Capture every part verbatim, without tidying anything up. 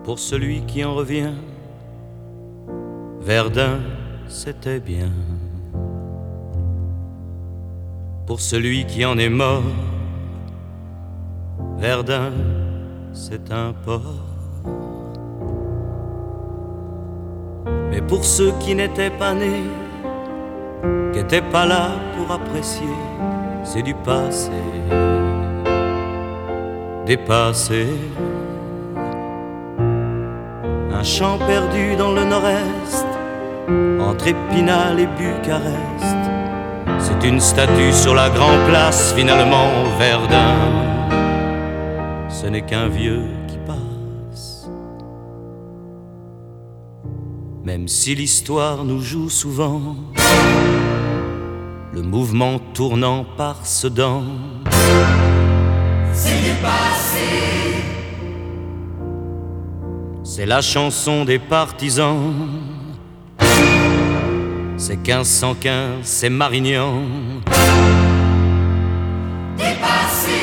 pour celui qui en revient. Verdun, c'était bien. Pour celui qui en est mort, Verdun, c'est un port. Mais pour ceux qui n'étaient pas nés, qui n'étaient pas là pour apprécier, c'est du passé, dépassé. Un champ perdu dans le nord-est, entre Épinal et Bucarest. C'est une statue sur la grande place, finalement Verdun, ce n'est qu'un vieux qui passe. Même si l'histoire nous joue souvent le mouvement tournant par Sedan, c'est du passé. C'est la chanson des partisans. C'est quinze cent quinze, c'est Marignan. Dépassé.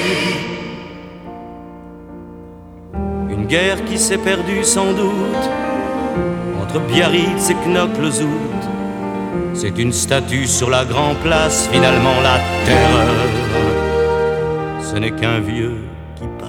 Une guerre qui s'est perdue sans doute entre Biarritz et Knokke-le-Zout. C'est une statue sur la grande place, finalement la terreur, ce n'est qu'un vieux qui passe.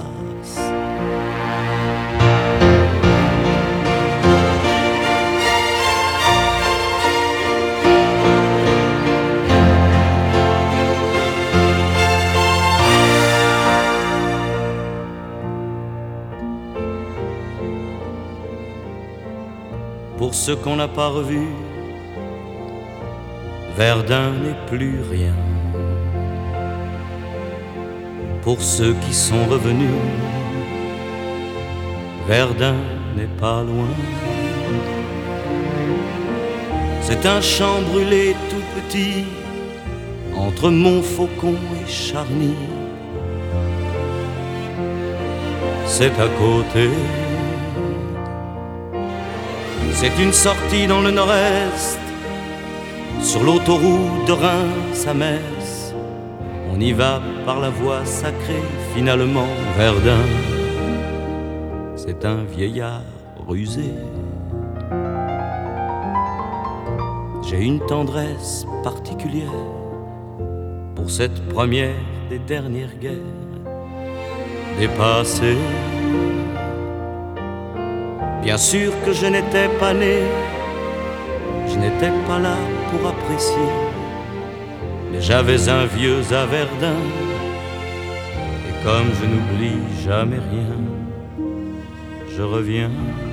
Pour ceux qu'on n'a pas revus, Verdun n'est plus rien. Pour ceux qui sont revenus, Verdun n'est pas loin. C'est un champ brûlé tout petit, entre Montfaucon et Charny. C'est à côté. C'est une sortie dans le nord-est, sur l'autoroute de Reims à Metz. On y va par la voie sacrée, finalement Verdun, c'est un vieillard rusé. J'ai une tendresse particulière pour cette première des dernières guerres dépassée. Bien sûr que je n'étais pas né, je n'étais pas là pour apprécier, mais j'avais un vieux à Verdun, et comme je n'oublie jamais rien, je reviens,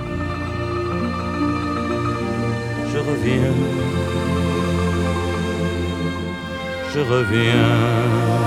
je reviens, je reviens.